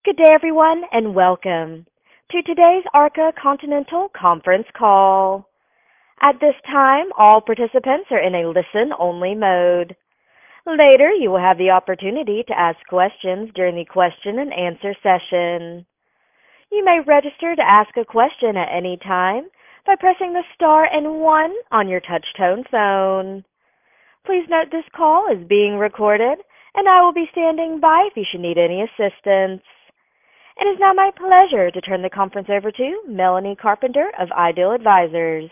Good day, everyone, and welcome to today's Arca Continental conference call. At this time, all participants are in a listen-only mode. Later, you will have the opportunity to ask questions during the question and answer session. You may register to ask a question at any time by pressing the star and 1 on your touch-tone phone. Please note this call is being recorded, and I will be standing by if you should need any assistance. It is now my pleasure to turn the conference over to Melanie Carpenter of Ideal Advisors.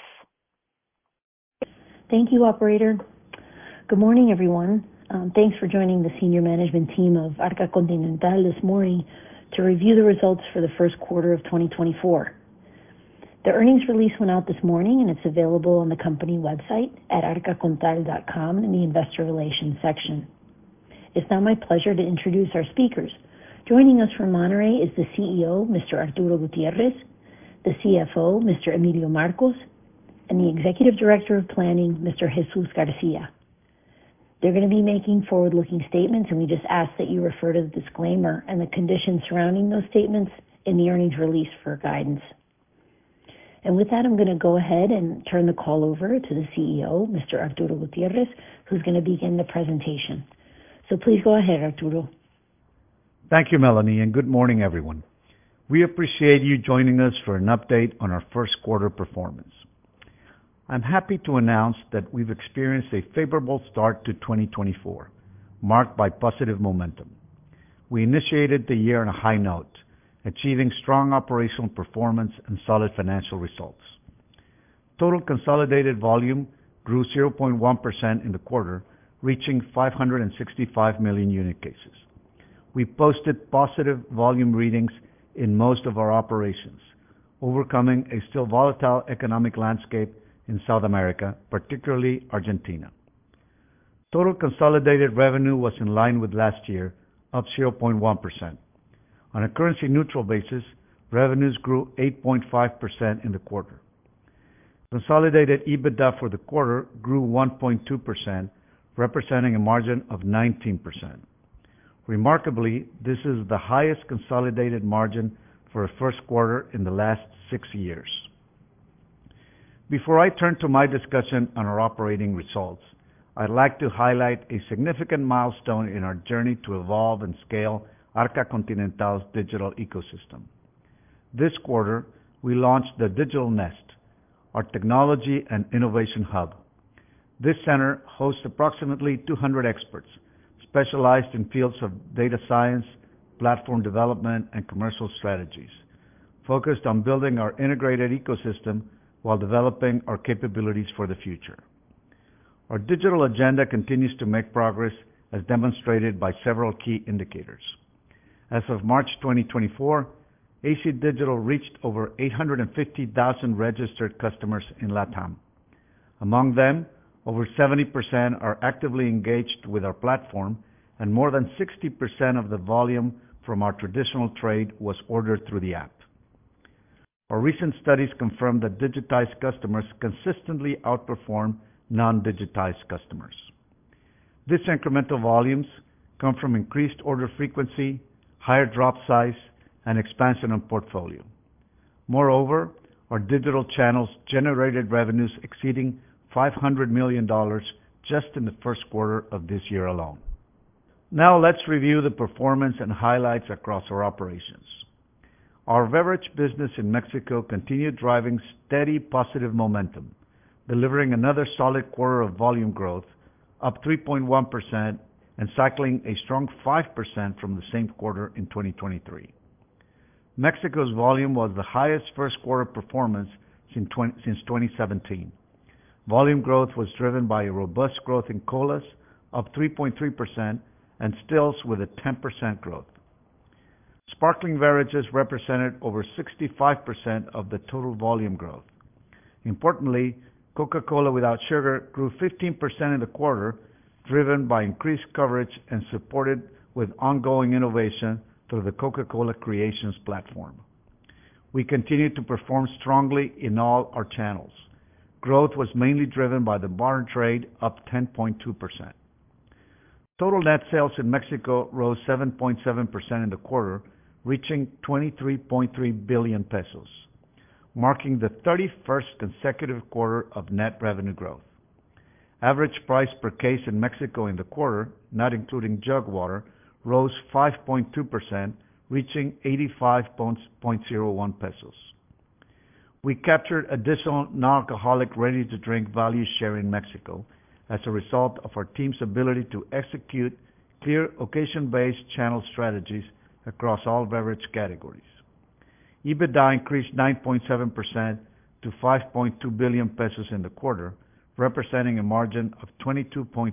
Thank you, operator. Good morning, everyone. Thanks for joining the senior management team of Arca Continental this morning to review the results for the first quarter of 2024. The earnings release went out this morning, and it's available on the company website at arcacontal.com in the Investor Relations section. It's now my pleasure to introduce our speakers. Joining us from Monterrey is the CEO, Mr. Arturo Gutierrez, the CFO, Mr. Emilio Marcos, and the Executive Director of Planning, Mr. Jesus Garcia. They're going to be making forward-looking statements, and we just ask that you refer to the disclaimer and the conditions surrounding those statements in the earnings release for guidance. And with that, I'm going to go ahead and turn the call over to the CEO, Mr. Arturo Gutierrez, who's going to begin the presentation. So please go ahead, Arturo. Thank you, Melanie, and good morning, everyone. We appreciate you joining us for an update on our first quarter performance. I'm happy to announce that we've experienced a favorable start to 2024, marked by positive momentum. We initiated the year on a high note, achieving strong operational performance and solid financial results. Total consolidated volume grew 0.1% in the quarter, reaching 565 million unit cases. We posted positive volume readings in most of our operations, overcoming a still volatile economic landscape in South America, particularly Argentina. Total consolidated revenue was in line with last year, up 0.1%. On a currency-neutral basis, revenues grew 8.5% in the quarter. Consolidated EBITDA for the quarter grew 1.2%, representing a margin of 19%. Remarkably, this is the highest consolidated margin for a first quarter in the last 6 years. Before I turn to my discussion on our operating results, I'd like to highlight a significant milestone in our journey to evolve and scale Arca Continental's digital ecosystem. This quarter, we launched the Digital Nest, our technology and innovation hub. This center hosts approximately 200 experts, specialized in fields of data science, platform development, and commercial strategies, focused on building our integrated ecosystem while developing our capabilities for the future. Our digital agenda continues to make progress, as demonstrated by several key indicators. As of March 2024, AC Digital reached over 850,000 registered customers in LATAM. Among them, over 70% are actively engaged with our platform, and more than 60% of the volume from our traditional trade was ordered through the app. Our recent studies confirm that digitized customers consistently outperform non-digitized customers. These incremental volumes come from increased order frequency, higher drop size, and expansion of portfolio. Moreover, our digital channels generated revenues exceeding $500 million just in the first quarter of this year alone. Now let's review the performance and highlights across our operations. Our beverage business in Mexico continued driving steady positive momentum, delivering another solid quarter of volume growth, up 3.1%, and cycling a strong 5% from the same quarter in 2023. Mexico's volume was the highest first quarter performance since 2017. Volume growth was driven by a robust growth in colas, up 3.3%, and stills with a 10% growth. Sparkling beverages represented over 65% of the total volume growth. Importantly, Coca-Cola Without Sugar grew 15% in the quarter, driven by increased coverage and supported with ongoing innovation through the Coca-Cola Creations platform. We continued to perform strongly in all our channels. Growth was mainly driven by the bar and trade, up 10.2%. Total net sales in Mexico rose 7.7% in the quarter, reaching 23.3 billion pesos, marking the 31st consecutive quarter of net revenue growth. Average price per case in Mexico in the quarter, not including jug water, rose 5.2%, reaching 85.01 pesos. We captured additional non-alcoholic ready-to-drink value share in Mexico as a result of our team's ability to execute clear occasion-based channel strategies across all beverage categories. EBITDA increased 9.7% to 5.2 billion pesos in the quarter, representing a margin of 22.2%.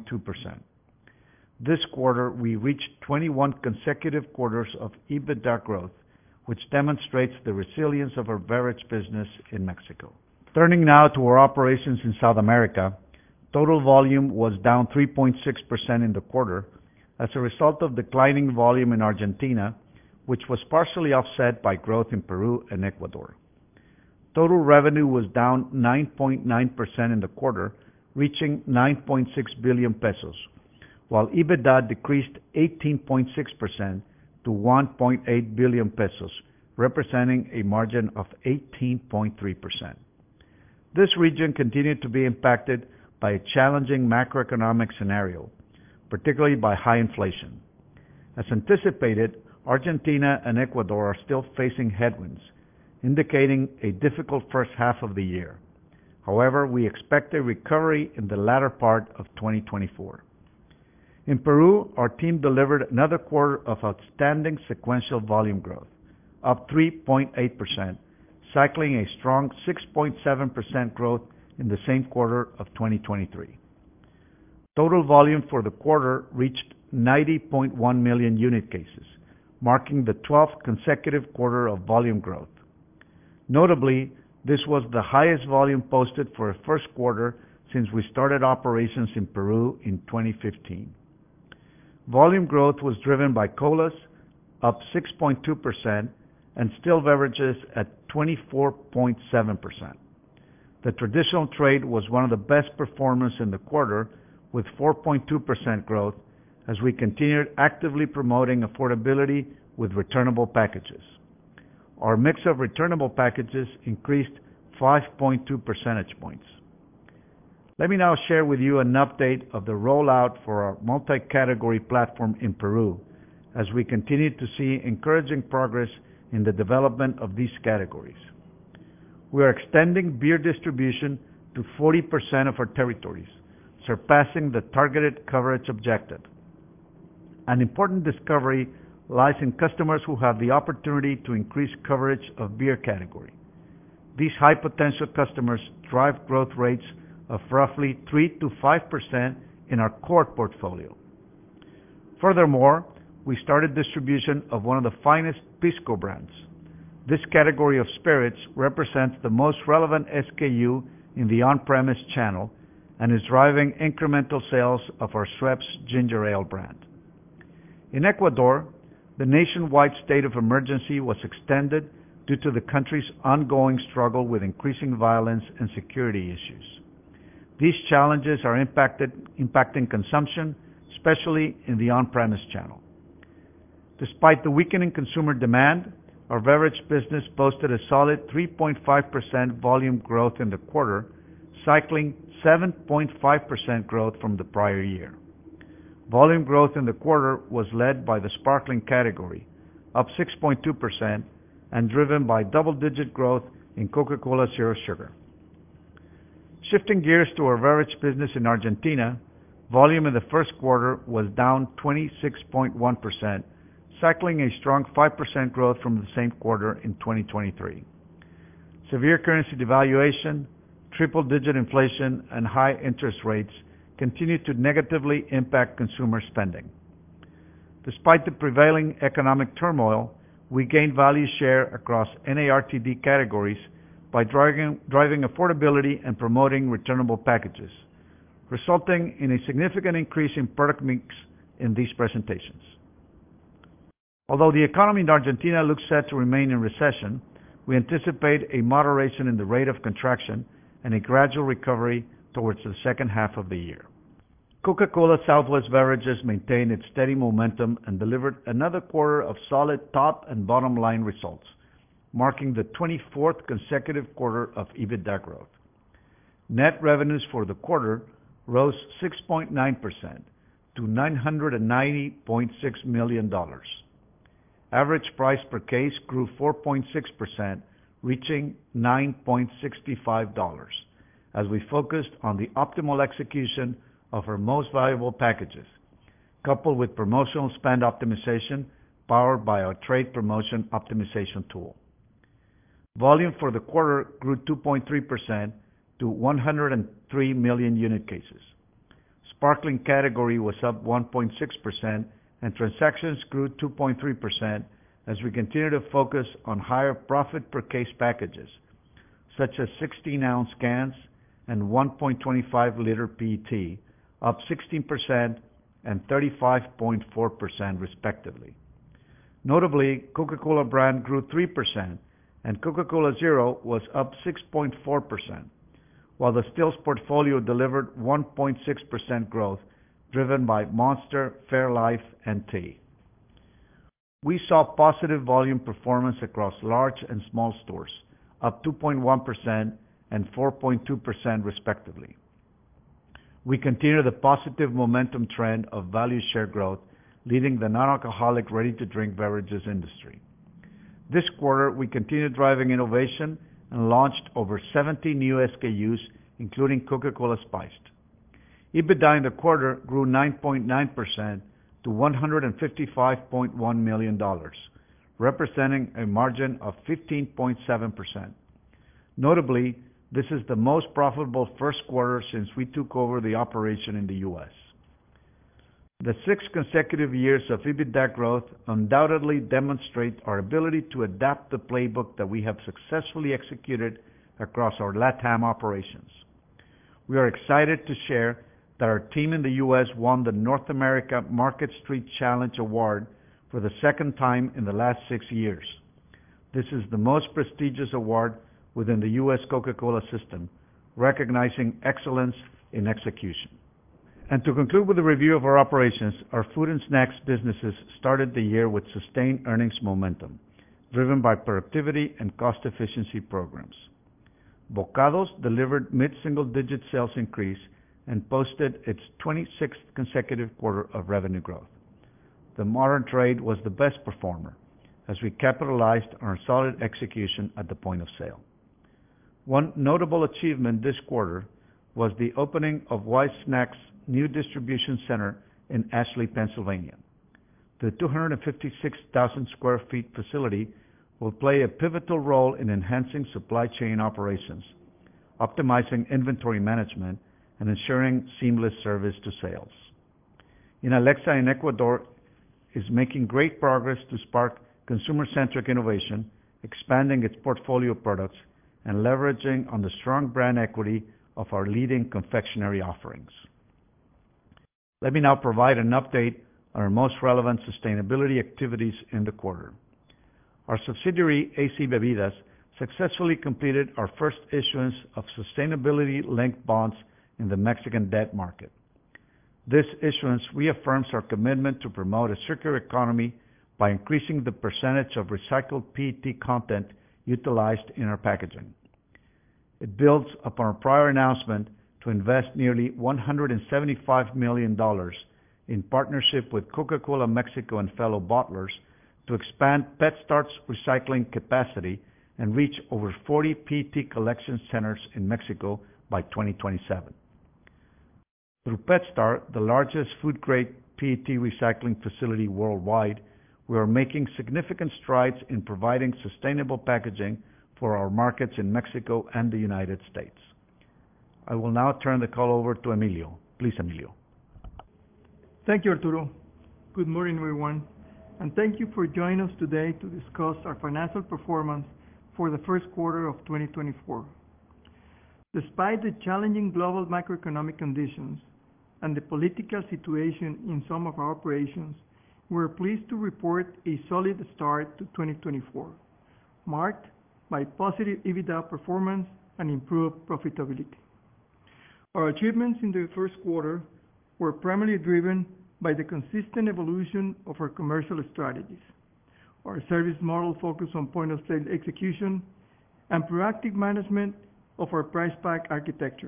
This quarter, we reached 21 consecutive quarters of EBITDA growth, which demonstrates the resilience of our beverage business in Mexico. Turning now to our operations in South America, total volume was down 3.6% in the quarter as a result of declining volume in Argentina, which was partially offset by growth in Peru and Ecuador. Total revenue was down 9.9% in the quarter, reaching 9.6 billion pesos, while EBITDA decreased 18.6% to 1.8 billion pesos, representing a margin of 18.3%. This region continued to be impacted by a challenging macroeconomic scenario, particularly by high inflation. As anticipated, Argentina and Ecuador are still facing headwinds, indicating a difficult first half of the year. However, we expect a recovery in the latter part of 2024. In Peru, our team delivered another quarter of outstanding sequential volume growth, up 3.8%, cycling a strong 6.7% growth in the same quarter of 2023. Total volume for the quarter reached 90.1 million unit cases, marking the 12th consecutive quarter of volume growth. Notably, this was the highest volume posted for a first quarter since we started operations in Peru in 2015. Volume growth was driven by colas, up 6.2%, and still beverages at 24.7%. The traditional trade was one of the best performers in the quarter, with 4.2% growth, as we continued actively promoting affordability with returnable packages. Our mix of returnable packages increased 5.2 percentage points. Let me now share with you an update of the rollout for our multi-category platform in Peru, as we continue to see encouraging progress in the development of these categories. We are extending beer distribution to 40% of our territories, surpassing the targeted coverage objective. An important discovery lies in customers who have the opportunity to increase coverage of beer category. These high-potential customers drive growth rates of roughly 3 to 5% in our core portfolio. Furthermore, we started distribution of one of the finest Pisco brands. This category of spirits represents the most relevant SKU in the on-premise channel and is driving incremental sales of our Schweppes Ginger Ale brand. In Ecuador, the nationwide state of emergency was extended due to the country's ongoing struggle with increasing violence and security issues. These challenges are impacting consumption, especially in the on-premise channel. Despite the weakening consumer demand, our beverage business posted a solid 3.5% volume growth in the quarter, cycling 7.5% growth from the prior year. Volume growth in the quarter was led by the sparkling category, up 6.2%, and driven by double-digit growth in Coca-Cola Zero Sugar. Shifting gears to our beverage business in Argentina, volume in the first quarter was down 26.1%, cycling a strong 5% growth from the same quarter in 2023. Severe currency devaluation, triple-digit inflation, and high interest rates continue to negatively impact consumer spending. Despite the prevailing economic turmoil, we gained value share across NARTD categories by driving affordability and promoting returnable packages, resulting in a significant increase in product mix in these presentations. Although the economy in Argentina looks set to remain in recession, we anticipate a moderation in the rate of contraction and a gradual recovery towards the second half of the year. Coca-Cola Southwest Beverages maintained its steady momentum and delivered another quarter of solid top and bottom line results, marking the 24th consecutive quarter of EBITDA growth. Net revenues for the quarter rose 6.9% to $990.6 million. Average price per case grew 4.6%, reaching $9.65, as we focused on the optimal execution of our most valuable packages, coupled with promotional spend optimization powered by our trade promotion optimization tool. Volume for the quarter grew 2.3% to 103 million unit cases. Sparkling category was up 1.6%, and transactions grew 2.3% as we continue to focus on higher profit per case packages, such as 16-ounce cans and 1.25-liter PET, up 16% and 35.4% respectively. Notably, Coca-Cola brand grew 3%, and Coca-Cola Zero was up 6.4%, while the stills portfolio delivered 1.6% growth, driven by Monster, fairlife, and tea. We saw positive volume performance across large and small stores, up 2.1% and 4.2% respectively. We continue the positive momentum trend of value share growth, leading the non-alcoholic ready-to-drink beverages industry. This quarter, we continued driving innovation and launched over 70 new SKUs, including Coca-Cola Spiced. EBITDA in the quarter grew 9.9% to $155.1 million, representing a margin of 15.7%. Notably, this is the most profitable first quarter since we took over the operation in the U.S. The 6 consecutive years of EBITDA growth undoubtedly demonstrate our ability to adapt the playbook that we have successfully executed across our LatAm operations. We are excited to share that our team in the U.S. won the North America Market Street Challenge Award for the second time in the last 6 years. This is the most prestigious award within the U.S. Coca-Cola system, recognizing excellence in execution. To conclude with a review of our operations, our food and snacks businesses started the year with sustained earnings momentum, driven by productivity and cost efficiency programs. Bokados delivered mid-single-digit sales increase and posted its 26th consecutive quarter of revenue growth. The modern trade was the best performer, as we capitalized on our solid execution at the point of sale. One notable achievement this quarter was the opening of Wise Snacks' new distribution center in Ashley, Pennsylvania. The 256,000 sq ft facility will play a pivotal role in enhancing supply chain operations, optimizing inventory management, and ensuring seamless service to sales. Inalecsa in Ecuador is making great progress to spark consumer-centric innovation, expanding its portfolio of products, and leveraging on the strong brand equity of our leading confectionery offerings. Let me now provide an update on our most relevant sustainability activities in the quarter. Our subsidiary, AC Bebidas, successfully completed our first issuance of sustainability-linked bonds in the Mexican debt market. This issuance reaffirms our commitment to promote a circular economy by increasing the percentage of recycled PET content utilized in our packaging. It builds upon our prior announcement to invest nearly $175 million in partnership with Coca-Cola Mexico and fellow bottlers to expand PetStar's recycling capacity and reach over 40 PET collection centers in Mexico by 2027. Through PetStar, the largest food-grade PET recycling facility worldwide, we are making significant strides in providing sustainable packaging for our markets in Mexico and the United States. I will now turn the call over to Emilio. Please, Emilio. Thank you, Arturo. Good morning, everyone, and thank you for joining us today to discuss our financial performance for the first quarter of 2024. Despite the challenging global macroeconomic conditions and the political situation in some of our operations, we're pleased to report a solid start to 2024, marked by positive EBITDA performance and improved profitability. Our achievements in the first quarter were primarily driven by the consistent evolution of our commercial strategies, our service model focused on point-of-sale execution, and proactive management of our price pack architecture.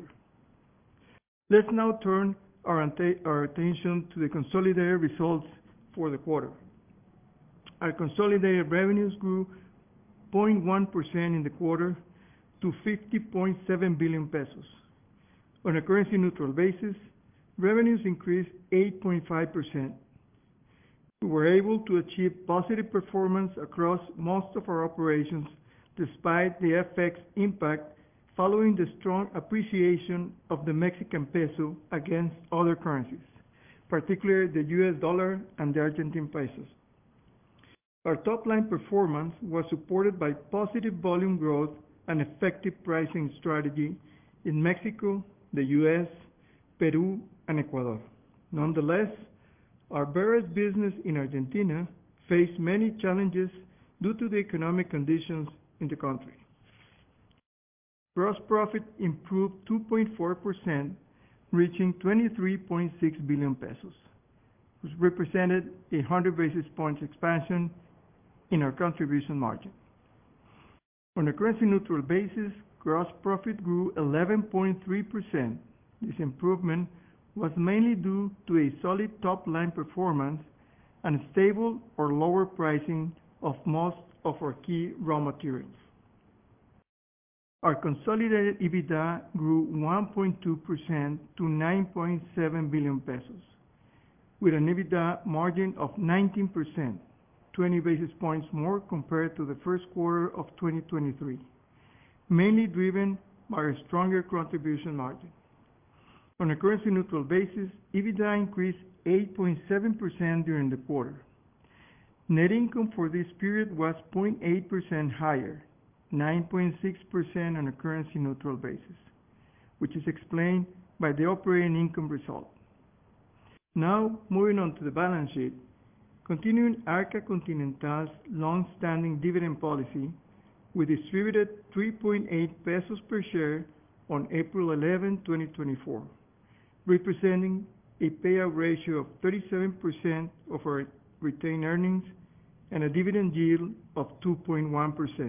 Let's now turn our attention to the consolidated results for the quarter. Our consolidated revenues grew 0.1% in the quarter to 50.7 billion pesos. On a currency-neutral basis, revenues increased 8.5%. We were able to achieve positive performance across most of our operations despite the FX impact following the strong appreciation of the Mexican peso against other currencies, particularly the US dollar and the Argentine pesos. Our top-line performance was supported by positive volume growth and effective pricing strategy in Mexico, the US, Peru, and Ecuador. Nonetheless, our beverage business in Argentina faced many challenges due to the economic conditions in the country. Gross profit improved 2.4%, reaching 23.6 billion pesos, which represented a 100 basis points expansion in our contribution margin. On a currency-neutral basis, gross profit grew 11.3%. This improvement was mainly due to a solid top-line performance and stable or lower pricing of most of our key raw materials. Our consolidated EBITDA grew 1.2% to 9.7 billion pesos, with an EBITDA margin of 19%, 20 basis points more compared to the first quarter of 2023, mainly driven by a stronger contribution margin. On a currency-neutral basis, EBITDA increased 8.7% during the quarter. Net income for this period was 0.8% higher, 9.6% on a currency-neutral basis, which is explained by the operating income result. Now, moving on to the balance sheet. Continuing Arca Continental's long-standing dividend policy, we distributed 3.8 pesos per share on April 11, 2024, representing a payout ratio of 37% of our retained earnings and a dividend yield of 2.1%.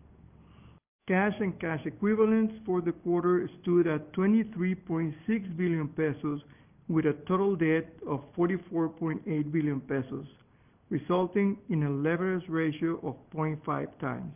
Cash and cash equivalents for the quarter stood at 23.6 billion pesos, with a total debt of 44.8 billion pesos, resulting in a leverage ratio of 0.5 times.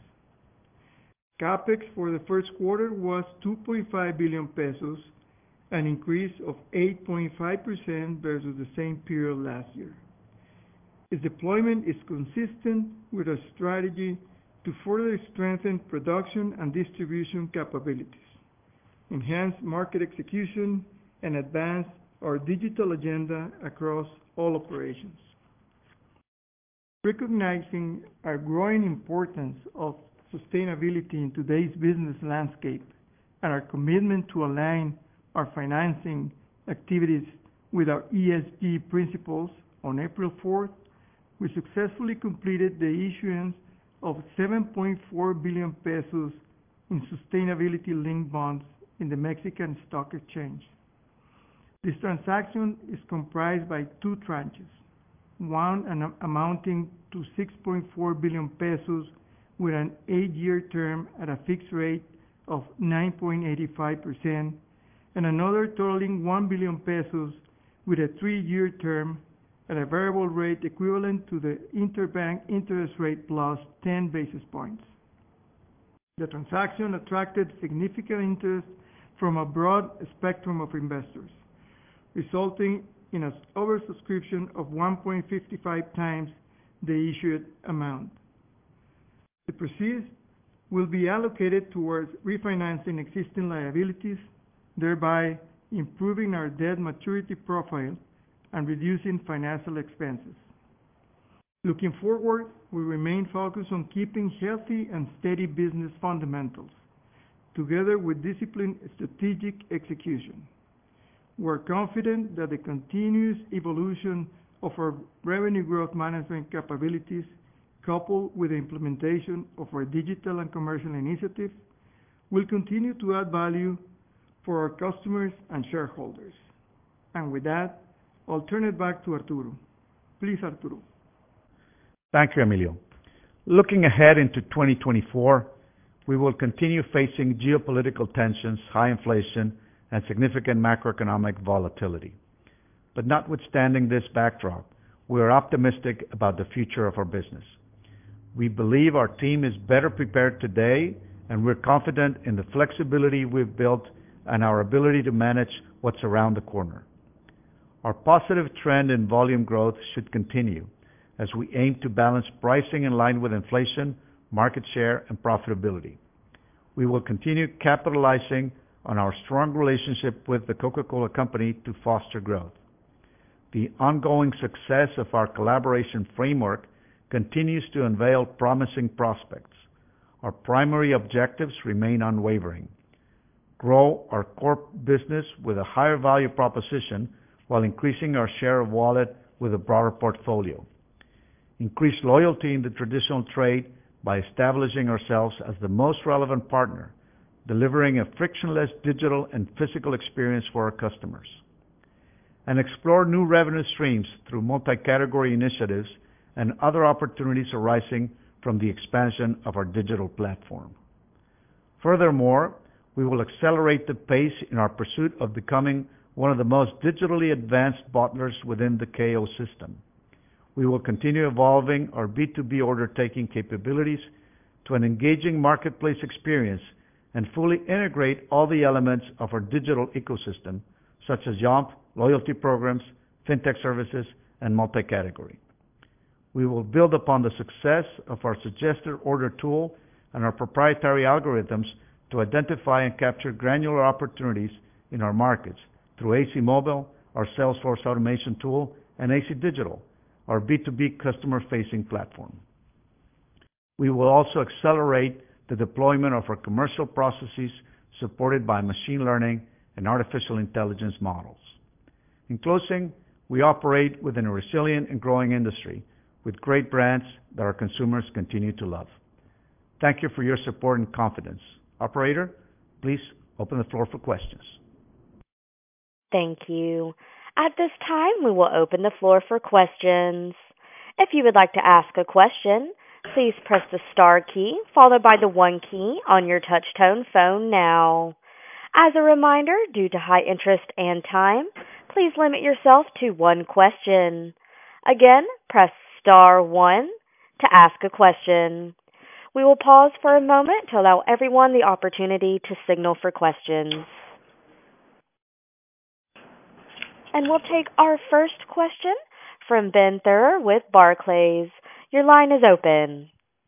CapEx for the first quarter was 2.5 billion pesos, an increase of 8.5% versus the same period last year. Its deployment is consistent with our strategy to further strengthen production and distribution capabilities, enhance market execution, and advance our digital agenda across all operations. Recognizing our growing importance of sustainability in today's business landscape and our commitment to align our financing activities with our ESG principles, on April 4th, we successfully completed the issuance of 7.4 billion pesos in sustainability-linked bonds in the Mexican Stock Exchange. This transaction is comprised by two tranches, one amounting to 6.4 billion pesos with an 8-year term at a fixed rate of 9.85%, and another totaling 1 billion pesos with a 3-year term at a variable rate equivalent to the interbank interest rate plus 10 basis points. The transaction attracted significant interest from a broad spectrum of investors, resulting in an oversubscription of 1.55 times the issued amount. The proceeds will be allocated towards refinancing existing liabilities, thereby improving our debt maturity profile and reducing financial expenses. Looking forward, we remain focused on keeping healthy and steady business fundamentals, together with disciplined strategic execution. We're confident that the continuous evolution of our revenue growth management capabilities, coupled with the implementation of our digital and commercial initiatives, will continue to add value for our customers and shareholders. And with that, I'll turn it back to Arturo. Please, Arturo. Thank you, Emilio. Looking ahead into 2024, we will continue facing geopolitical tensions, high inflation, and significant macroeconomic volatility. But notwithstanding this backdrop, we are optimistic about the future of our business. We believe our team is better prepared today, and we're confident in the flexibility we've built and our ability to manage what's around the corner. Our positive trend in volume growth should continue as we aim to balance pricing in line with inflation, market share, and profitability. We will continue capitalizing on our strong relationship with the Coca-Cola Company to foster growth. The ongoing success of our collaboration framework continues to unveil promising prospects. Our primary objectives remain unwavering: grow our core business with a higher value proposition while increasing our share of wallet with a broader portfolio. Increase loyalty in the traditional trade by establishing ourselves as the most relevant partner, delivering a frictionless digital and physical experience for our customers. And explore new revenue streams through multi-category initiatives and other opportunities arising from the expansion of our digital platform. Furthermore, we will accelerate the pace in our pursuit of becoming one of the most digitally advanced bottlers within the KO system. We will continue evolving our B2B order-taking capabilities to an engaging marketplace experience and fully integrate all the elements of our digital ecosystem, such as Yomp, loyalty programs, fintech services, and multi-category. We will build upon the success of our suggested order tool and our proprietary algorithms to identify and capture granular opportunities in our markets through AC Mobile, our Salesforce automation tool, and AC Digital, our B2B customer-facing platform. We will also accelerate the deployment of our commercial processes supported by machine learning and artificial intelligence models. In closing, we operate within a resilient and growing industry with great brands that our consumers continue to love. Thank you for your support and confidence. Operator, please open the floor for questions. Thank you. At this time, we will open the floor for questions. If you would like to ask a question, please press the star key followed by the 1 key on your touch-tone phone now. As a reminder, due to high interest and time, please limit yourself to 1 question. Again, press star 1 to ask a question. We will pause for a moment to allow everyone the opportunity to signal for questions. And we'll take our first question from Ben Theurer with Barclays. Your line is open.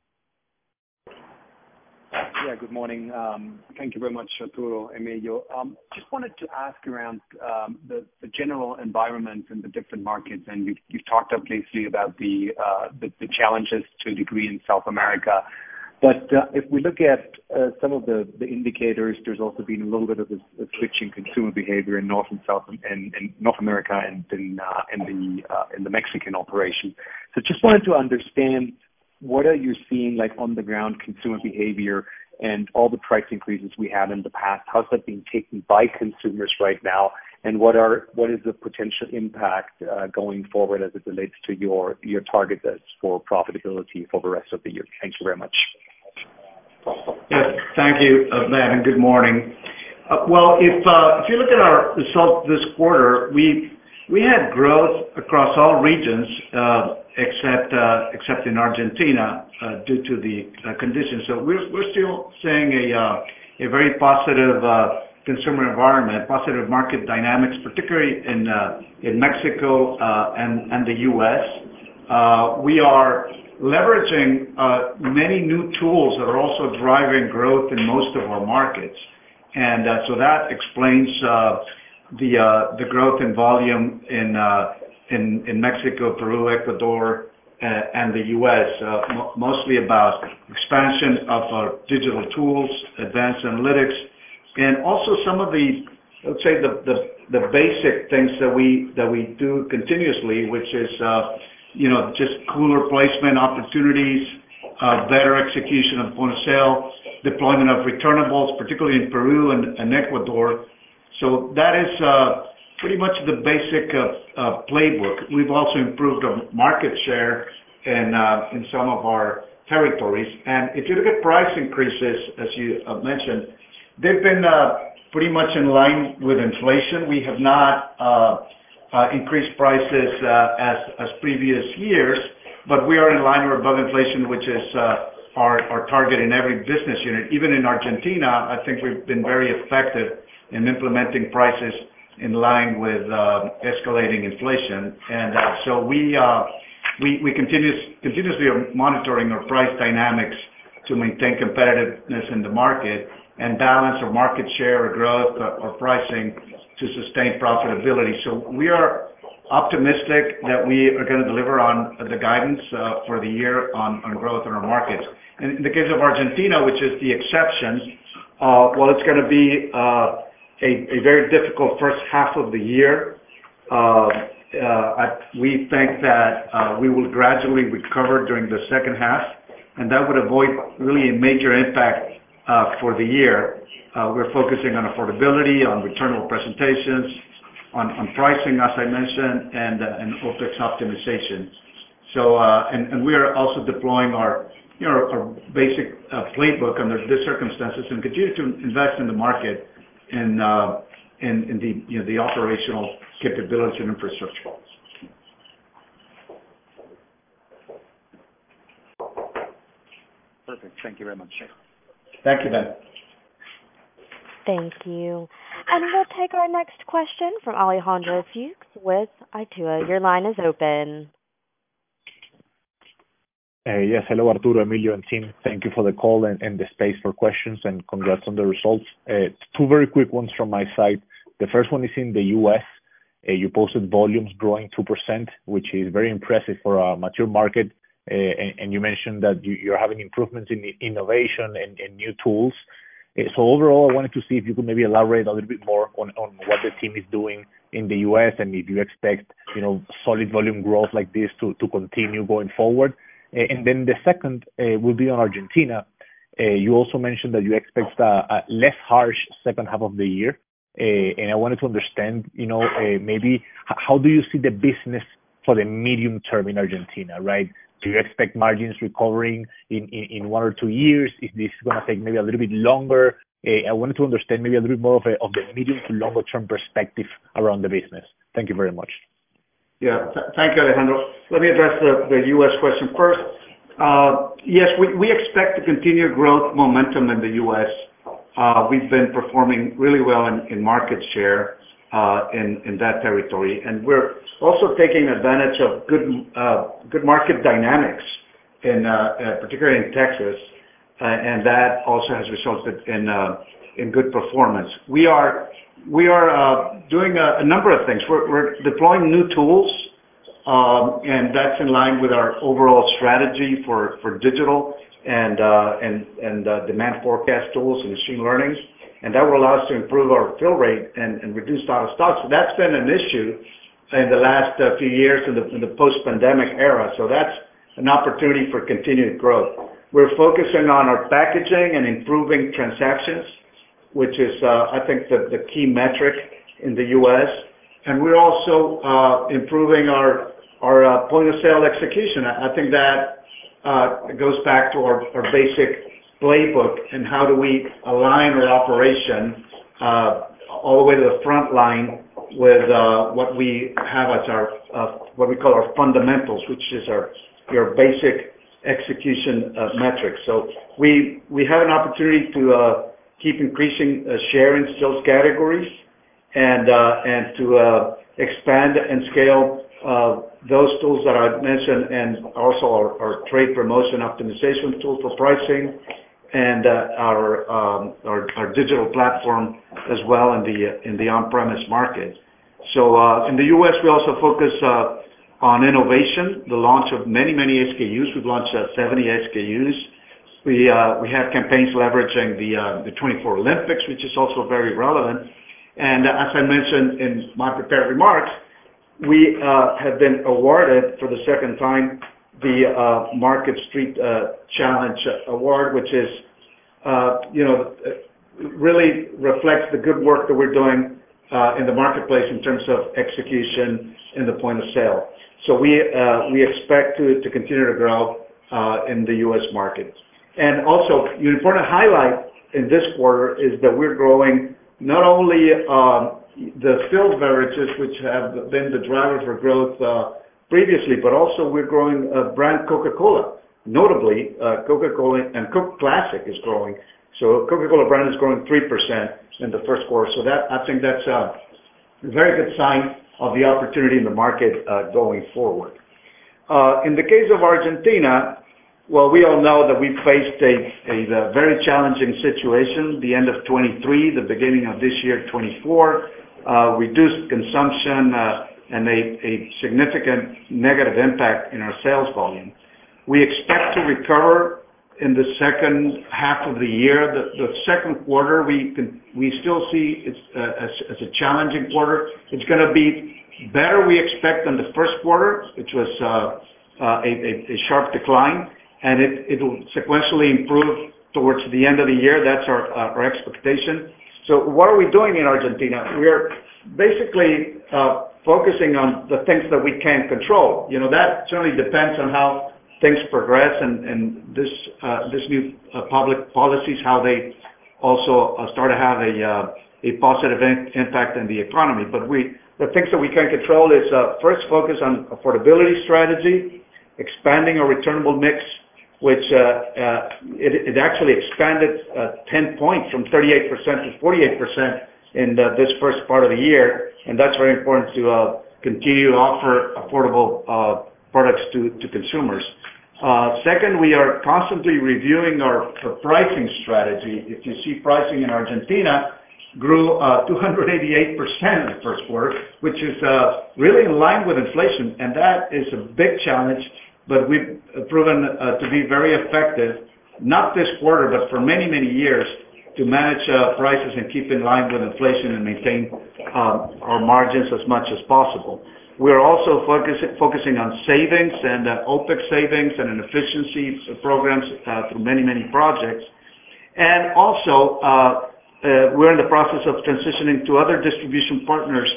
Yeah, good morning. Thank you very much, Arturo, Emilio. Just wanted to ask around the general environment in the different markets, and you've talked obviously about the challenges to a degree in South America. But if we look at some of the indicators, there's also been a little bit of a switch in consumer behavior in North and South and in North America and in the Mexican operation. So just wanted to understand, what are you seeing like on the ground consumer behavior and all the price increases we had in the past? How's that being taken by consumers right now? And what is the potential impact going forward as it relates to your targets for profitability for the rest of the year? Thank you very much. Yes, thank you, Ben, and good morning. Well, if you look at our results this quarter, we had growth across all regions except in Argentina due to the conditions. So we're still seeing a very positive consumer environment, positive market dynamics, particularly in Mexico and the U.S. We are leveraging many new tools that are also driving growth in most of our markets, and so that explains the growth in volume in Mexico, Peru, Ecuador, and the U.S. Mostly about expansion of our digital tools, advanced analytics, and also some of the, let's say, the basic things that we do continuously, which is just cooler placement opportunities, better execution of point of sale, deployment of returnables, particularly in Peru and Ecuador. So that is pretty much the basic playbook. We've also improved our market share in some of our territories. And if you look at price increases, as you mentioned, they've been pretty much in line with inflation. We have not increased prices as previous years, but we are in line or above inflation, which is our target in every business unit. Even in Argentina, I think we've been very effective in implementing prices in line with escalating inflation. And so we continuously are monitoring our price dynamics to maintain competitiveness in the market and balance our market share or growth or pricing to sustain profitability. So we are optimistic that we are going to deliver on the guidance for the year on growth in our markets. And in the case of Argentina, which is the exception, well, it's going to be a very difficult first half of the year. We think that we will gradually recover during the second half, and that would avoid really a major impact for the year. We're focusing on affordability, on returnable presentations, on pricing, as I mentioned, and OpEx optimization. So, and we are also deploying our basic playbook under these circumstances and continue to invest in the market and in the operational capabilities and infrastructure. Perfect. Thank you very much. Thank you, Ben. Thank you. And we'll take our next question from Alejandro Fuchs with Itaú. Your line is open. Yes, hello, Arturo, Emilio, and team. Thank you for the call and the space for questions, and congrats on the results. Two very quick ones from my side. The first one is in the U.S. You posted volumes growing 2%, which is very impressive for a mature market. And you mentioned that you're having improvements in innovation and new tools. So overall, I wanted to see if you could maybe elaborate a little bit more on what the team is doing in the U.S. and if you expect, solid volume growth like this to continue going forward. And then the second will be on Argentina. You also mentioned that you expect a less harsh second half of the year. And I wanted to understand, maybe how do you see the business for the medium term in Argentina, right? Do you expect margins recovering in 1 or 2 years? Is this going to take maybe a little bit longer? I wanted to understand maybe a little bit more of the medium to longer term perspective around the business. Thank you very much. Yeah, thank you, Alejandro. Let me address the U.S. question first. Yes, we expect to continue growth momentum in the U.S. We've been performing really well in market share in that territory, and we're also taking advantage of good market dynamics particularly in Texas, and that also has resulted in good performance. We are doing a number of things. We're deploying new tools, and that's in line with our overall strategy for digital and demand forecast tools and machine learning. And that will allow us to improve our fill rate and reduce out of stocks. So that's been an issue in the last few years in the post-pandemic era. So that's an opportunity for continued growth. We're focusing on our packaging and improving transactions, which is, I think, the key metric in the U.S. And we're also improving our point-of-sale execution. I think that goes back to our basic playbook and how do we align our operation all the way to the front line with what we have as our what we call our fundamentals, which is your basic execution metrics. So we have an opportunity to keep increasing share in sales categories and to expand and scale those tools that I mentioned, and also our trade promotion optimization tool for pricing, and our digital platform as well in the on-premise market. So in the U.S. we also focus on innovation, the launch of many SKUs. We've launched 70 SKUs. We have campaigns leveraging the 24 Olympics, which is also very relevant. And as I mentioned in my prepared remarks, we have been awarded for the second time the Market Street Challenge Award, which is, really reflects the good work that we're doing in the marketplace in terms of execution in the point of sale. So we expect to continue to grow in the U.S. market. And also, an important highlight in this quarter is that we're growing not only the filled beverages, which have been the driver for growth previously, but also we're growing brand Coca-Cola. Notably, Coca-Cola and Coke Classic is growing. So Coca-Cola brand is growing 3% in the first quarter. So that, I think that's a very good sign of the opportunity in the market going forward. In the case of Argentina, well, we all know that we faced a very challenging situation, the end of 23, the beginning of this year, 24, reduced consumption and a significant negative impact in our sales volume. We expect to recover in the second half of the year. The second quarter, we still see it as a challenging quarter. It's going to be better, we expect, than the first quarter, which was a sharp decline. And it will sequentially improve towards the end of the year. That's our expectation. So what are we doing in Argentina? We're basically focusing on the things that we can control. That certainly depends on how things progress and this new public policies, how they also start to have a positive impact in the economy. But the things that we can control is first focus on affordability strategy, expanding our returnable mix, which it actually expanded 10 points from 38% to 48% in this first part of the year, and that's very important to continue to offer affordable products to consumers. Second, we are constantly reviewing our pricing strategy. If you see, pricing in Argentina grew 288% in the first quarter, which is really in line with inflation, and that is a big challenge. But we've proven to be very effective, not this quarter, but for many, many years, to manage prices and keep in line with inflation and maintain our margins as much as possible. We're also focusing on savings and OPEX savings and efficiency programs through many, many projects. And also, we're in the process of transitioning to other distribution partners,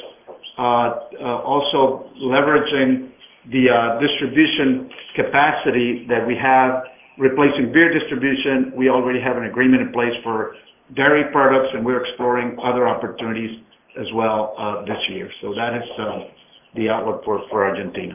also leveraging the distribution capacity that we have, replacing beer distribution. We already have an agreement in place for dairy products, and we're exploring other opportunities as well this year. So that is the outlook for Argentina.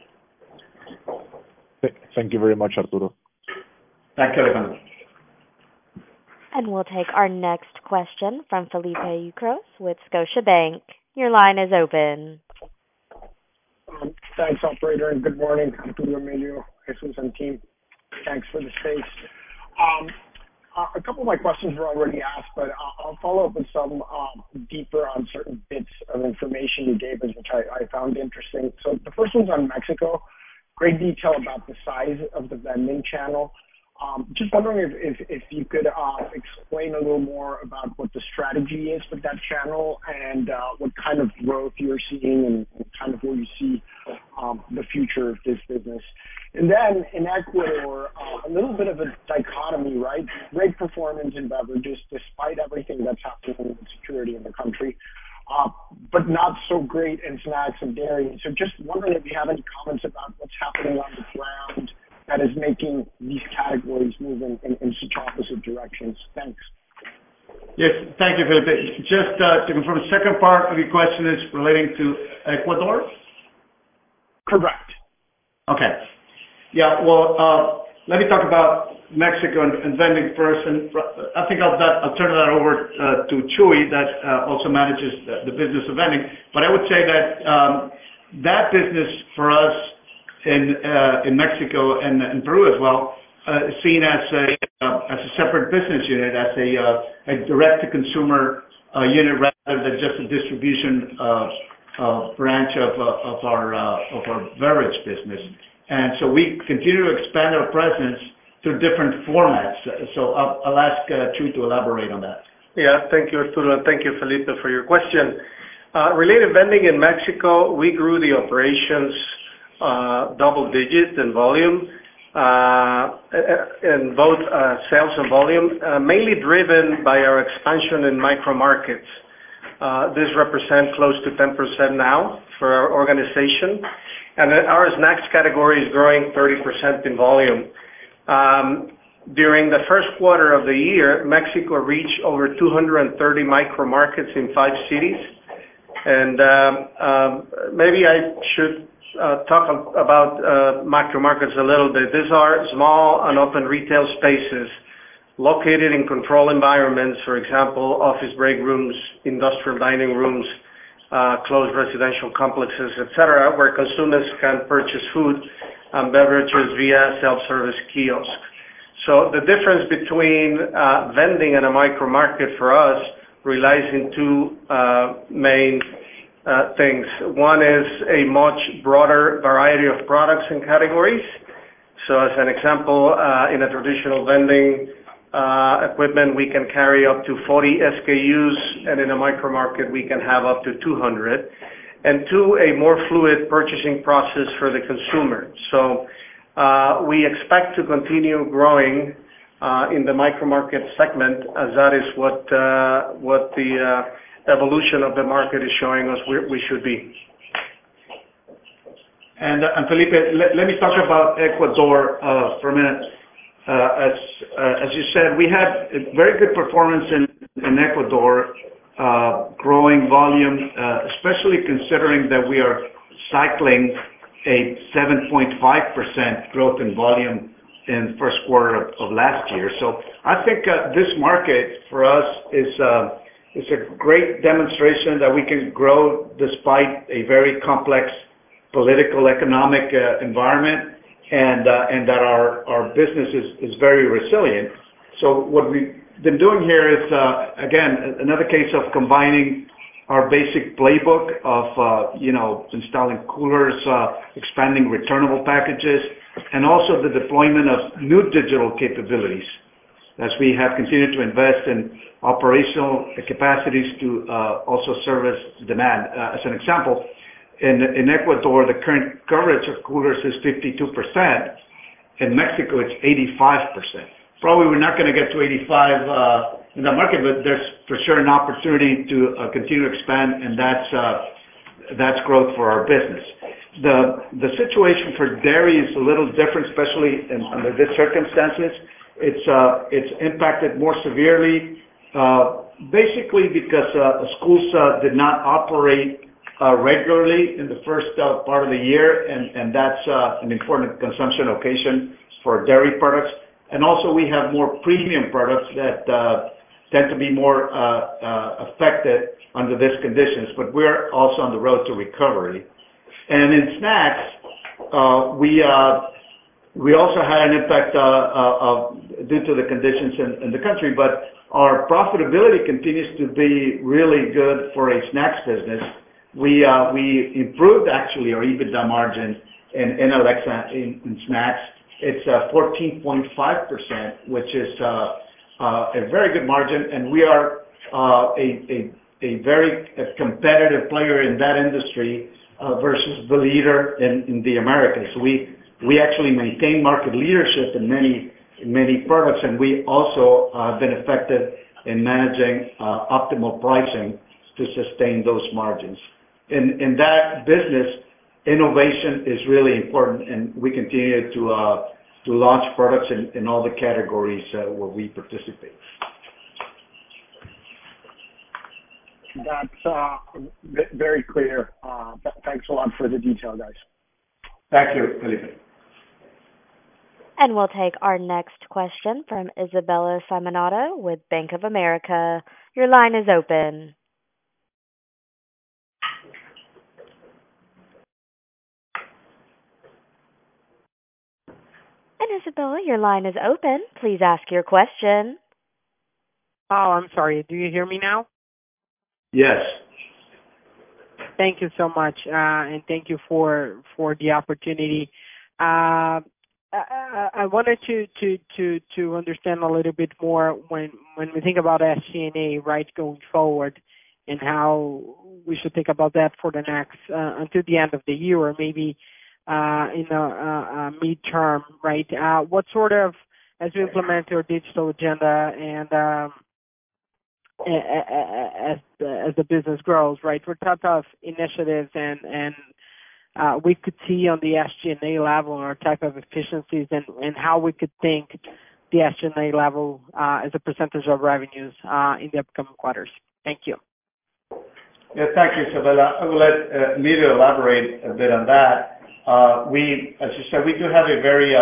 Thank you very much, Arturo. Thank you, Alejandro. And we'll take our next question from Felipe Ucros with Scotiabank. Your line is open. Thanks, operator, and good morning, Arturo, Emilio, Jesus, and team. Thanks for the space. A couple of my questions were already asked, but I'll follow up with some deeper on certain bits of information you gave us, which I found interesting. So the first one's on Mexico. Great detail about the size of the vending channel. Just wondering if you could explain a little more about what the strategy is for that channel and what kind of growth you're seeing and kind of where you see the future of this business. And then in Ecuador, a little bit of a dichotomy, right? Great performance in beverages despite everything that's happening with security in the country, but not so great in snacks and dairy. So just wondering if you have any comments about what's happening on the ground that is making these categories move in such opposite directions. Thanks. Yes, thank you, Felipe. Just to confirm, the second part of your question is relating to Ecuador? Correct. Okay. Yeah, well, let me talk about Mexico and vending first, and I think I'll turn that over to Chuy, that also manages the business of vending. But I would say that that business for us in Mexico and in Peru as well, seen as a separate business unit, as a direct-to-consumer unit rather than just a distribution branch of our beverage business. And so we continue to expand our presence through different formats. So I'll ask Chuy to elaborate on that. Yeah, thank you, Arturo, and thank you, Felipe, for your question. Related vending in Mexico, we grew the operations double digits in volume, in both sales and volume, mainly driven by our expansion in micro markets. This represents close to 10% now for our organization. And our snacks category is growing 30% in volume. During the first quarter of the year, Mexico reached over 230 micro markets in 5 cities. And maybe I should talk about macro markets a little bit. These are small and open retail spaces located in controlled environments, for example, office break rooms, industrial dining rooms, closed residential complexes, etc., where consumers can purchase food and beverages via self-service kiosks. So the difference between vending and a micro market for us relies in 2 main things. One is a much broader variety of products and categories. So as an example, in a traditional vending equipment, we can carry up to 40 SKUs, and in a micro market, we can have up to 200. And 2, a more fluid purchasing process for the consumer. So we expect to continue growing in the micro market segment, as that is what the evolution of the market is showing us we should be. And Felipe, let me talk about Ecuador for a minute. As you said, we had a very good performance in Ecuador, growing volume, especially considering that we are cycling a 7.5% growth in volume in the first quarter of last year. So I think this market for us is a great demonstration that we can grow despite a very complex political economic environment, and that our business is very resilient. So what we've been doing here is, again, another case of combining our basic playbook of, installing coolers, expanding returnable packages, and also the deployment of new digital capabilities as we have continued to invest in operational capacities to also service demand. As an example, in Ecuador, the current coverage of coolers is 52%. In Mexico, it's 85%. Probably we're not going to get to 85 in the market, but there's for sure an opportunity to continue to expand, and that's growth for our business. The situation for dairy is a little different, especially under these circumstances. It's impacted more severely, basically because schools did not operate regularly in the first part of the year, and that's an important consumption occasion for dairy products. And also we have more premium products that tend to be more affected under these conditions, but we're also on the road to recovery. And in snacks, we also had an impact due to the conditions in the country, but our profitability continues to be really good for a snacks business. We improved actually our EBITDA margin in Alexa in snacks. It's 14.5%, which is a very good margin, and we are a very competitive player in that industry versus the leader in the Americas. We actually maintain market leadership in many products, and we also have been effective in managing optimal pricing to sustain those margins. In that business, innovation is really important, and we continue to launch products in all the categories where we participate. That's very clear. Thanks a lot for the detail, guys. Thank you, Felipe. And we'll take our next question from Isabella Simonato with Bank of America. Your line is open. And Isabella, your line is open. Please ask your question. Oh, I'm sorry. Do you hear me now? Yes. Thank you so much, and thank you for the opportunity. I wanted to understand a little bit more when we think about SG&A, right, going forward, and how we should think about that for the next until the end of the year, or maybe in a midterm, right? What sort of, as we implement your digital agenda and as the business grows, right? What type of initiatives and we could see on the SG&A level or type of efficiencies and how we could think the SG&A level as a percentage of revenues in the upcoming quarters. Thank you. Yeah, thank you, Isabella. I will let Emilio elaborate a bit on that. As you said, we do have a very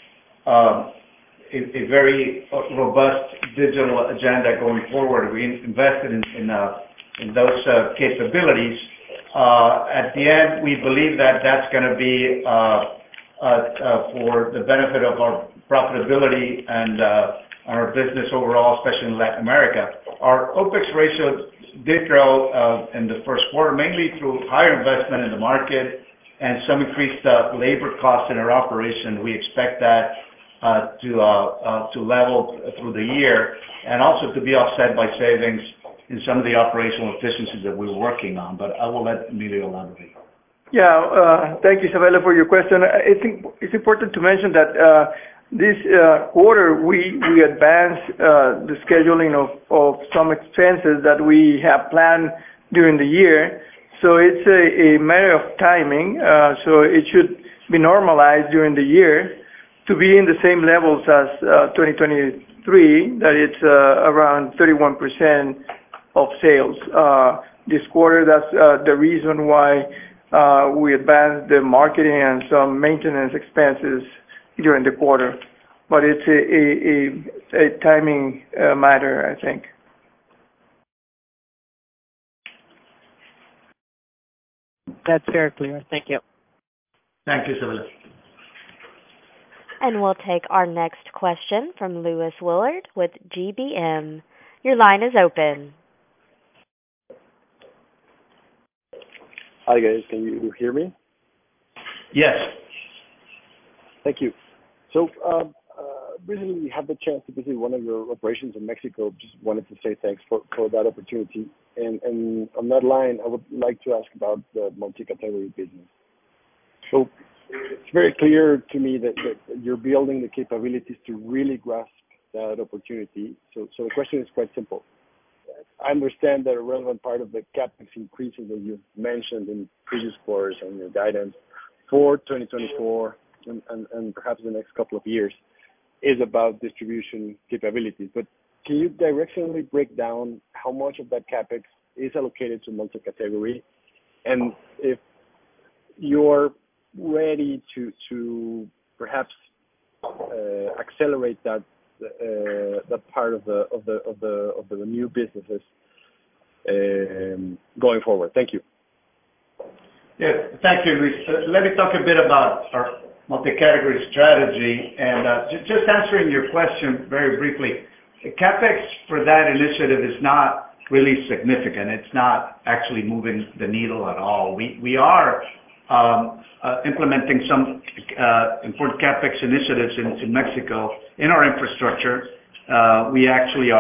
robust digital agenda going forward. We invested in those capabilities. At the end, we believe that that's going to be for the benefit of our profitability and our business overall, especially in Latin America. Our OPEX ratio did grow in the first quarter, mainly through higher investment in the market and some increased labor costs in our operation. We expect that to level through the year and also to be offset by savings in some of the operational efficiencies that we're working on. But I will let Emilio elaborate. Yeah, thank you, Isabella, for your question. I think it's important to mention that this quarter we advanced the scheduling of some expenses that we have planned during the year. So it's a matter of timing. So it should be normalized during the year to be in the same levels as 2023, that it's around 31% of sales. This quarter, that's the reason why we advanced the marketing and some maintenance expenses during the quarter. But it's a timing matter, I think. That's very clear. Thank you. Thank you, Isabella. And we'll take our next question from Luis Willard with GBM. Your line is open. Hi, guys. Can you hear me? Yes. Thank you. So, recently we had the chance to visit one of your operations in Mexico. Just wanted to say thanks for that opportunity. And on that line, I would like to ask about the multi-category business. So, it's very clear to me that you're building the capabilities to really grasp that opportunity. So the question is quite simple. I understand that a relevant part of the CapEx increases that you've mentioned in previous quarters and your guidance for 2024 and perhaps the next couple of years is about distribution capabilities. But can you directionally break down how much of that CapEx is allocated to multi-category? And if you're ready to perhaps accelerate that part of the new businesses going forward. Thank you. Yeah, thank you, Luis. Let me talk a bit about our multi-category strategy and just answering your question very briefly. The CapEx for that initiative is not really significant. It's not actually moving the needle at all. We are implementing some important CapEx initiatives in Mexico in our infrastructure. We actually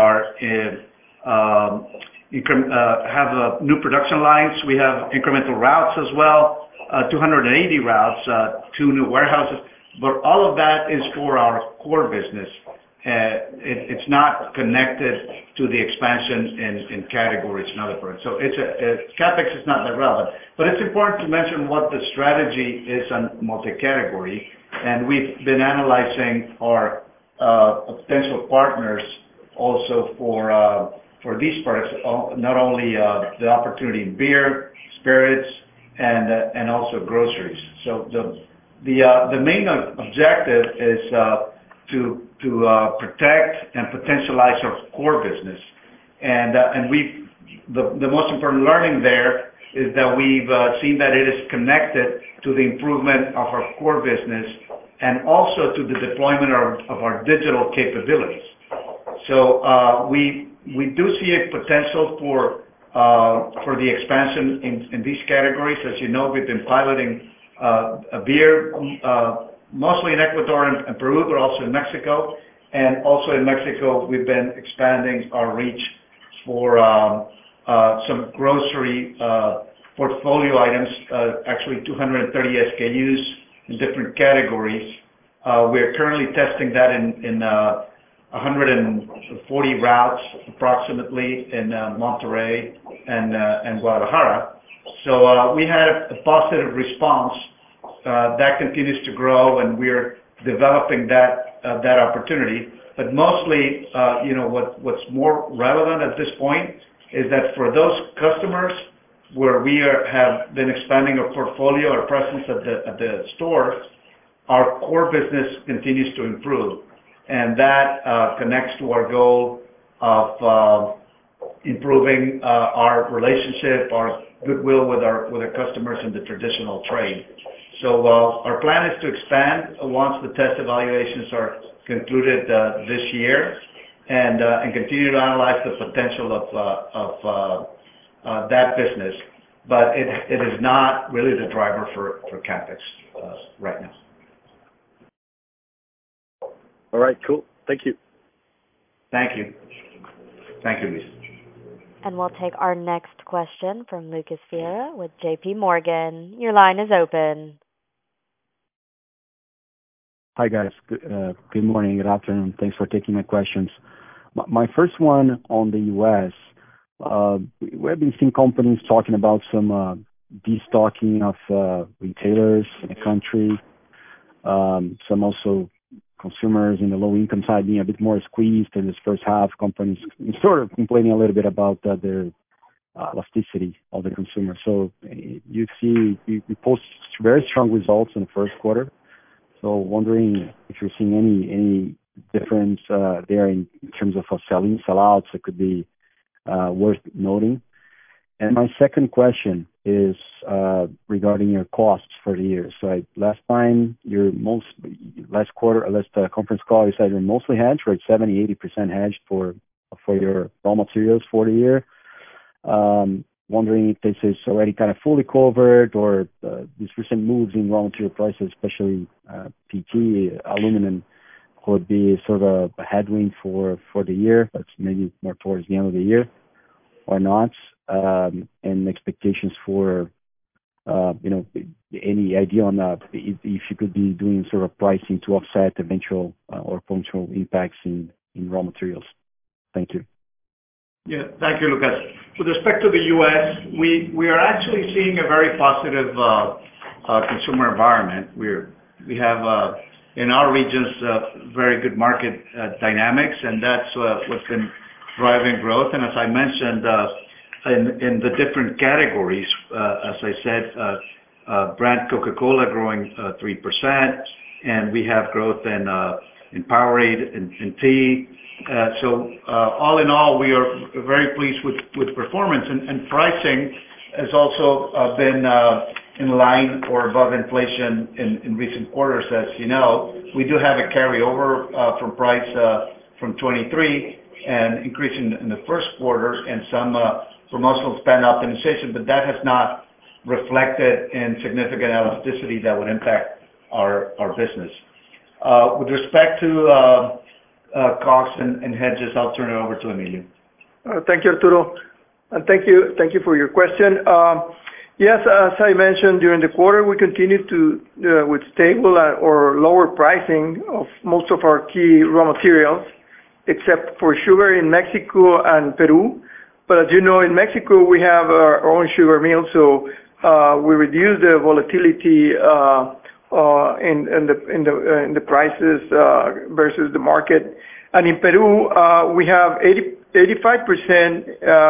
have new production lines. We have incremental routes as well, 280 routes, 2 new warehouses. But all of that is for our core business. It's not connected to the expansion in categories and other parts. So CapEx is not that relevant. But it's important to mention what the strategy is on multi-category. And we've been analyzing our potential partners also for these products, not only the opportunity in beer, spirits, and also groceries. So the main objective is to protect and potentialize our core business. And the most important learning there is that we've seen that it is connected to the improvement of our core business and also to the deployment of our digital capabilities. So we do see a potential for the expansion in these categories. As you know, we've been piloting a beer mostly in Ecuador and Peru, but also in Mexico. And also in Mexico, we've been expanding our reach for some grocery portfolio items, actually 230 SKUs in different categories. We're currently testing that 140 routes approximately in Monterrey and Guadalajara. So we had a positive response that continues to grow, and we're developing that opportunity. But mostly, what's more relevant at this point is that for those customers where we have been expanding our portfolio, our presence at the store, our core business continues to improve, and that connects to our goal of improving our relationship, our goodwill with our customers in the traditional trade. So our plan is to expand once the test evaluations are concluded this year, and continue to analyze the potential of that business. But it is not really the driver for CapEx right now. All right, cool. Thank you. Thank you. Thank you, Luis. And we'll take our next question from Lucas Ferreira with JP Morgan. Your line is open. Hi, guys. Good morning, good afternoon. Thanks for taking my questions. My first one on the U.S., we have been seeing companies talking about some destocking of retailers in the country, some also consumers in the low-income side being a bit more squeezed in this first half, companies sort of complaining a little bit about their elasticity of the consumer. So you post very strong results in the first quarter. So wondering if you're seeing any difference there in terms of selling, sellouts that could be worth noting. And my second question is regarding your costs for the year. So last conference call, you said you're mostly hedged, right? 70-80% hedged for your raw materials for the year. Wondering if this is already kind of fully covered, or these recent moves in raw material prices, especially PT, aluminum, could be sort of a headwind for the year, but maybe more towards the end of the year, or not, and expectations for, any idea on if you could be doing sort of pricing to offset eventual or potential impacts in raw materials. Thank you. Yeah, thank you, Lucas. With respect to the U.S., we are actually seeing a very positive consumer environment. We have in our regions very good market dynamics, and that's what's been driving growth. And as I mentioned, in the different categories, as I said, brand Coca-Cola growing 3%, and we have growth in Powerade and tea. So all in all, we are very pleased with performance, and pricing has also been in line or above inflation in recent quarters. As you know, we do have a carryover from price from 23 and increasing in the first quarter, and some promotional spend optimization, but that has not reflected in significant elasticity that would impact our business. With respect to costs and hedges, I'll turn it over to Emilio. Thank you, Arturo, and thank you for your question. Yes, as I mentioned, during the quarter, we continued to with stable or lower pricing of most of our key raw materials, except for sugar in Mexico and Peru. But as you know, in Mexico, we have our own sugar mill, so we reduced the volatility in the prices versus the market. And in Peru, we have 85%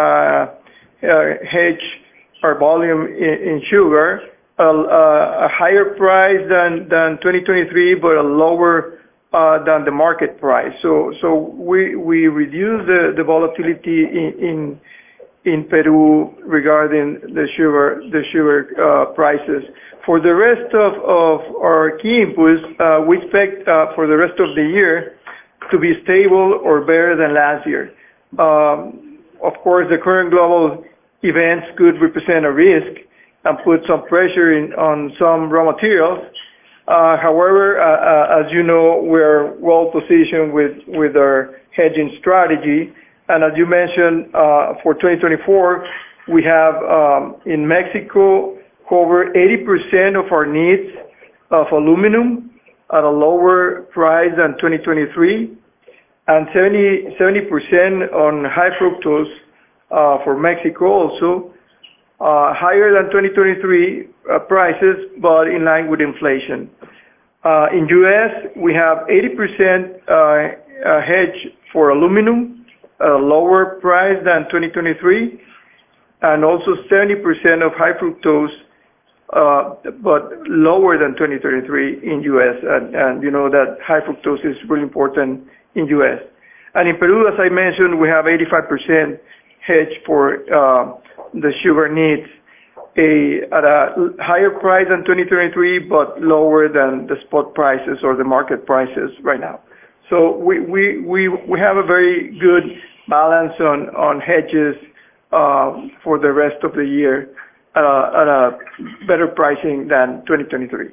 hedge our volume in sugar, a higher price than 2023, but a lower than the market price. So we reduced the volatility in Peru regarding the sugar prices. For the rest of our key inputs, we expect for the rest of the year to be stable or better than last year. Of course, the current global events could represent a risk and put some pressure on some raw materials. However, as you know, we're well positioned with our hedging strategy. And as you mentioned, for 2024, we have in Mexico covered 80% of our needs of aluminum at a lower price than 2023. and 70% on high fructose for Mexico also, higher than 2023 prices, but in line with inflation. In U.S., we have 80% hedge for aluminum, lower price than 2023, and also 70% of high fructose, but lower than 2023 in U.S. And you know that high fructose is really important in U.S. And in Peru, as I mentioned, we have 85% hedge for the sugar needs at a higher price than 2023, but lower than the spot prices or the market prices right now. So we have a very good balance on hedges for the rest of the year at a better pricing than 2023.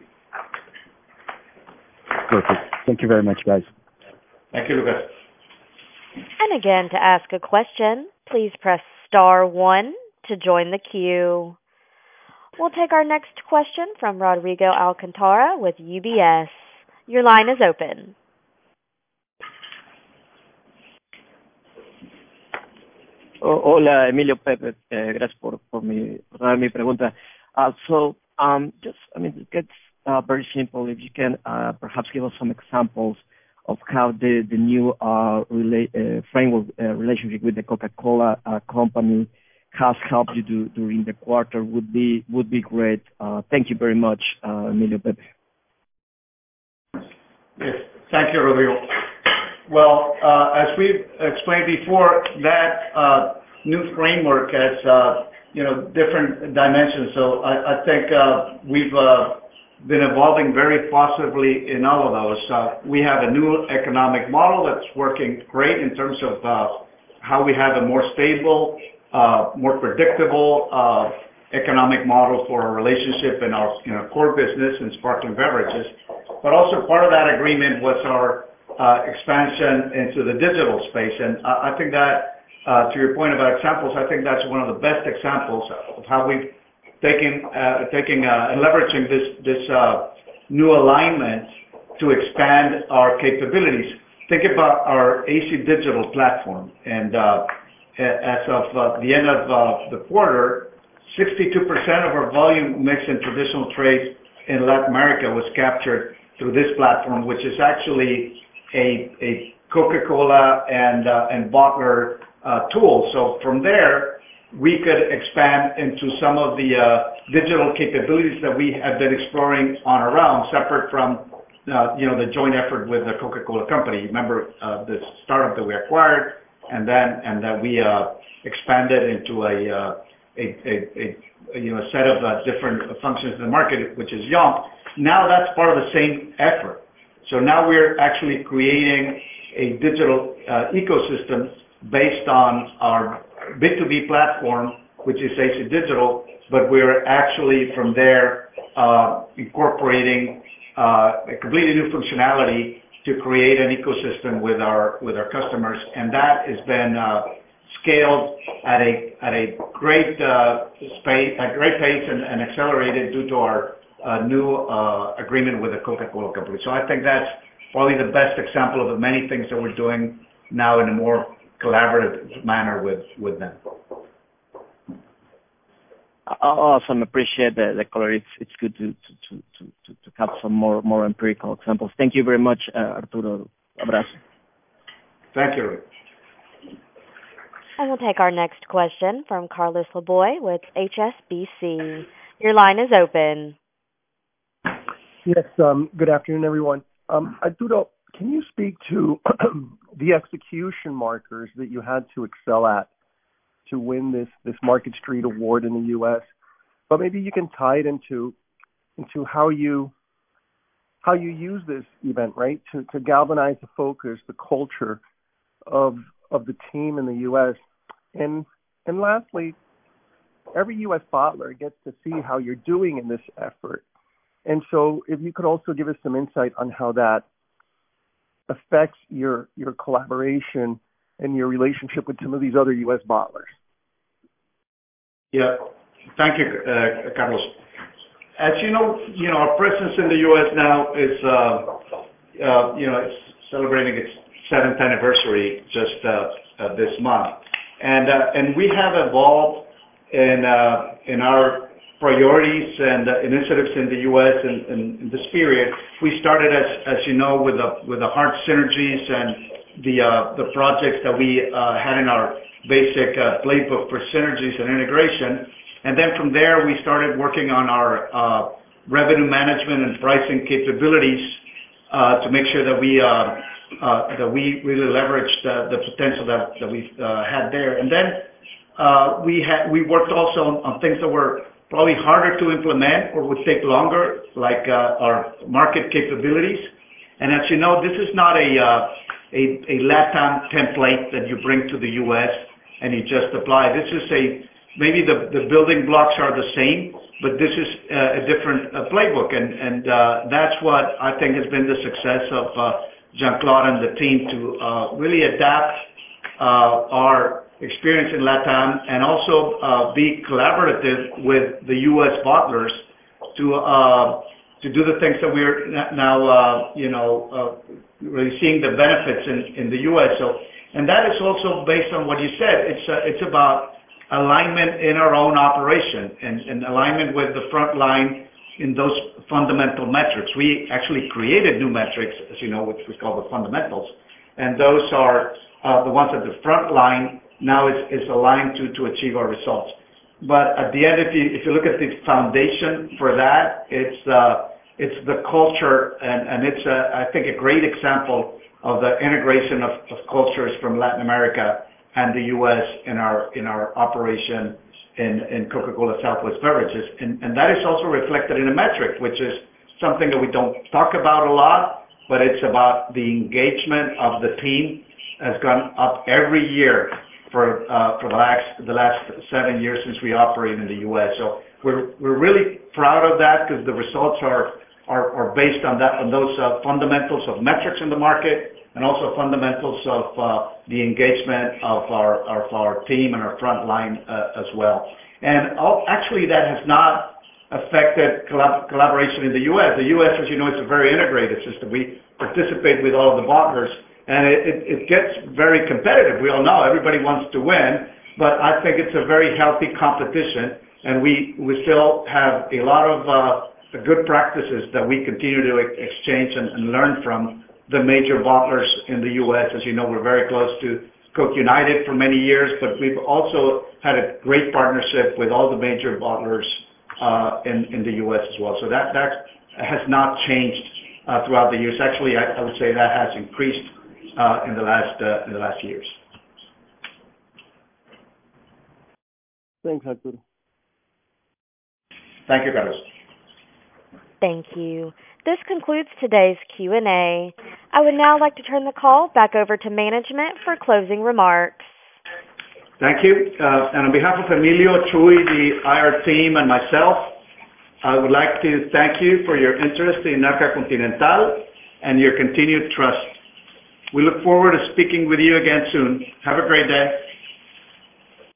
Perfect. Thank you very much, guys. Thank you, Lucas. And again, to ask a question, please press *1 to join the queue. We'll take our next question from Rodrigo Alcantara with UBS. Your line is open. Hola, Emilio, Pepe. Gracias por dar mi pregunta. It gets very simple. If you can perhaps give us some examples of how the new framework relationship with the Coca-Cola company has helped you during the quarter would be great. Thank you very much, Emilio, Pepe. Yes, thank you, Rodrigo. Well, as we've explained before, that new framework has different dimensions. So I think we've been evolving very positively in all of those. We have a new economic model that's working great in terms of how we have a more stable, more predictable economic model for our relationship in our core business in sparkling beverages. But also part of that agreement was our expansion into the digital space. And I think that, to your point about examples, I think that's one of the best examples of how we've taking and leveraging this new alignment to expand our capabilities. Think about our AC Digital platform. And as of the end of the quarter, 62% of our volume mix in traditional trade in Latin America was captured through this platform, which is actually a Coca-Cola and bottler tool. So from there, we could expand into some of the digital capabilities that we have been exploring on our own, separate from the joint effort with the Coca-Cola Company. Remember the startup that we acquired, and that we expanded into a set of different functions in the market, which is Yomp. Now that's part of the same effort. So now we're actually creating a digital ecosystem based on our B2B platform, which is AC Digital, but we're actually from there incorporating a completely new functionality to create an ecosystem with our customers, and that has been scaled at a great pace and accelerated due to our new agreement with the Coca-Cola Company. So I think that's probably the best example of the many things that we're doing now in a more collaborative manner with them. Awesome. Appreciate the color. It's good to have some more empirical examples. Thank you very much, Arturo. Abrazo. Thank you. And we'll take our next question from Carlos Laboy with HSBC. Your line is open. Yes. Good afternoon, everyone. Arturo, can you speak to the execution markers that you had to excel at to win this Market Street Award in the U.S.? But maybe you can tie it into how you use this event, right, to galvanize the focus, the culture of the team in the U.S. And lastly, every U.S. bottler gets to see how you're doing in this effort. And so if you could also give us some insight on how that affects your collaboration and your relationship with some of these other U.S. bottlers. Yeah. Thank you, Carlos. As you know, our presence in the U.S. now is, it's celebrating its 7th anniversary just this month. And we have evolved in our priorities and initiatives in the U.S. in this period. We started, as you know, with the hard synergies and the projects that we had in our basic playbook for synergies and integration. And then from there, we started working on our revenue management and pricing capabilities to make sure that we really leveraged the potential that we had there. And then we worked also on things that were probably harder to implement or would take longer, like our market capabilities. And as you know, this is not a LATAM template that you bring to the U.S. and you just apply. This is maybe the building blocks are the same, but this is a different playbook. And that's what I think has been the success of Jean-Claude and the team to really adapt our experience in LATAM and also be collaborative with the U.S. bottlers to do the things that we're now, really seeing the benefits in the U.S. So, and that is also based on what you said. It's about alignment in our own operation and alignment with the front line in those fundamental metrics. We actually created new metrics, as you know, which we call the fundamentals. And those are the ones at the front line now is aligned to achieve our results. But at the end, if you look at the foundation for that, it's the culture, and it's I think a great example of the integration of cultures from Latin America and the U.S. in our operation in Coca-Cola Southwest Beverages. And that is also reflected in a metric, which is something that we don't talk about a lot, but it's about the engagement of the team has gone up every year for the last 7 years since we operate in the U.S. So we're really proud of that because the results are based on those fundamentals of metrics in the market, and also fundamentals of the engagement of our team and our front line as well. And actually, that has not affected collaboration in the U.S. The U.S., as you know, is a very integrated system. We participate with all of the bottlers, and it gets very competitive. We all know everybody wants to win, but I think it's a very healthy competition, and we still have a lot of good practices that we continue to exchange and learn from the major bottlers in the U.S. As you know, we're very close to Coke United for many years, but we've also had a great partnership with all the major bottlers in the U.S. as well. So that has not changed throughout the years. Actually, I would say that has increased in the last years. Thanks, Arturo. Thank you, Carlos. Thank you. This concludes today's Q&A. I would now like to turn the call back over to management for closing remarks. Thank you. And on behalf of Emilio, Chuy, the IR team, and myself, I would like to thank you for your interest in Arca Continental and your continued trust. We look forward to speaking with you again soon. Have a great day.